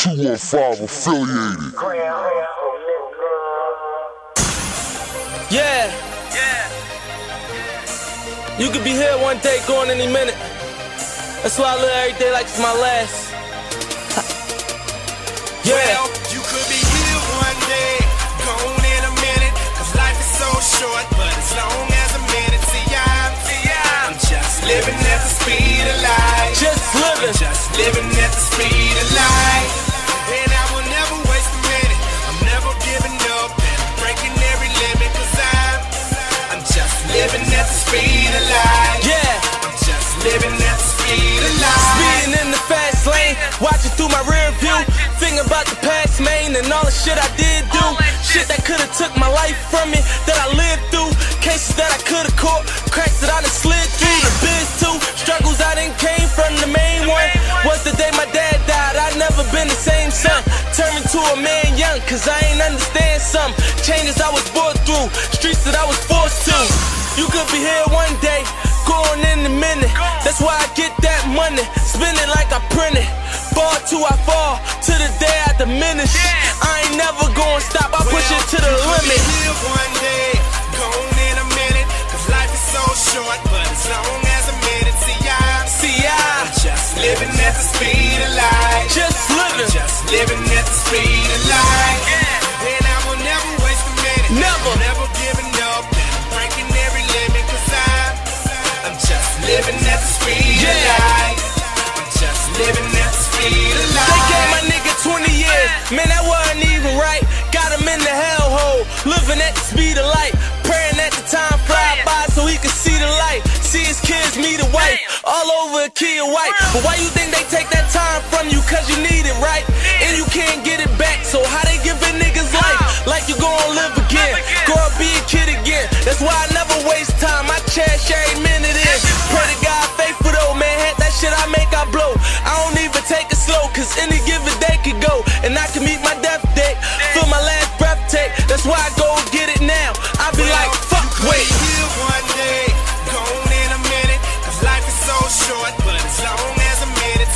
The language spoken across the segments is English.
215 affiliated. Yeah. You could be here one day, going any minute. That's why I live every day like it's my last. Yeah. Well, you could be here one day, gone in a minute, cause life is so short, but as long as a minute, I'm just living at the speed of light. Just living. I'm just living at the speed of light. And I will never waste a minute, I'm never giving up, and I'm breaking every limit, cause I'm just living at the speed of light. Yeah. I'm just living at the speed of light. Speeding in the fast lane, watching through my rear view, thinking about the past, man, and all the shit I did do. Shit that could've took my life from me, that I lived through. Cases that I could've caught, cracks that I done slid through. The biz too, struggles I done came from. The main one was the day my dad died. I never been the same son. Turned into a man young, cause I ain't understand some changes I was brought through, streets that I was forced to. You could be here one day, going in a minute. That's why I get that money, spend it like I print it. Fall till I fall, to the day I diminish. I ain't never gonna stop, I push it to the limit. Here one day, gone in a minute, cause life is so short, but as long as a minute, I'm just living at the speed of light. Just living. I'm just living at the speed of light. And I will never waste a minute. Never. I'm never giving up, and I'm breaking every limit, cause I'm just living at the speed of light. I'm just living at the speed of light. They gave my nigga 20 years, man, that wasn't even right. Got him in the hellhole, living at the speed of light. Praying that the time fly by so he could see the light. See his kids meet a wife, all over a key of white. But why you think they take that time from you? Cause you need it, right? And you can't get it back, so how they giving niggas life? Like you gon' live again, grow up, be a kid again. That's why I never waste time, I cherish every minute in. Pray to God faithful though, man, had that shit I make, I blow. I don't even take it slow, cause any given day could go. And I can meet my death date, feel my last breath take. That's why I go get it now. I be like, fuck, wait. Here one day, gone in a minute, cause life is so short, but as long as a minute,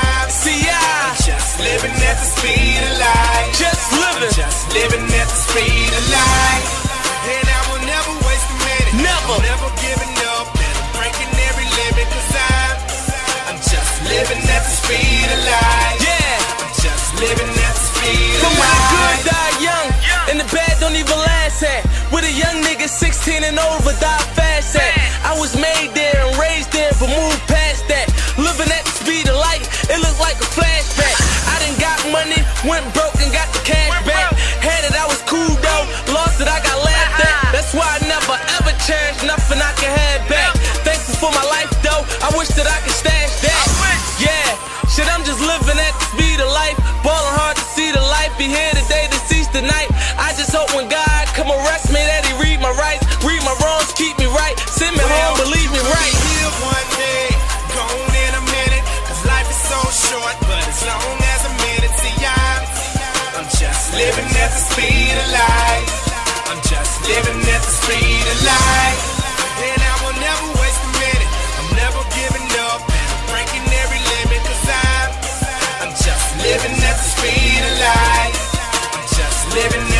I'm just living at the speed of light. Just living. I'm just living at the speed of light. And I will never waste a minute. Never. I'm never giving up, and I'm breaking every limit, cause I'm just living at the speed of light. Yeah. I'm just living at the speed But of when the good light. die young, and the bad don't even last at. With a young nigga 16 and over, die fast at. I was made there and raised there, but moved past that. Living at the speed of light, it looked like a flashback. I done got money, went broke and got the cash back. Had it, I was cool though, lost it, I got laughed at. That's why I never ever cherish nothing I can have back. Thankful for my life though, I wish that I could stash that. Yeah, shit, I'm just living at the speed of life. Ballin' hard to see the light, be here today, deceased tonight. I just hope when God come arrest me that he read my rights, read my wrongs, keep me right, send me home, believe me right. Here one day, gone in a minute, cause life is so short, but as long as a minute, I'm just living at the speed of light. I'm just living at the speed of light. And I will never waste a minute, I'm never giving up, and I'm breaking every limit, cause I'm just living at the speed of light. I'm just living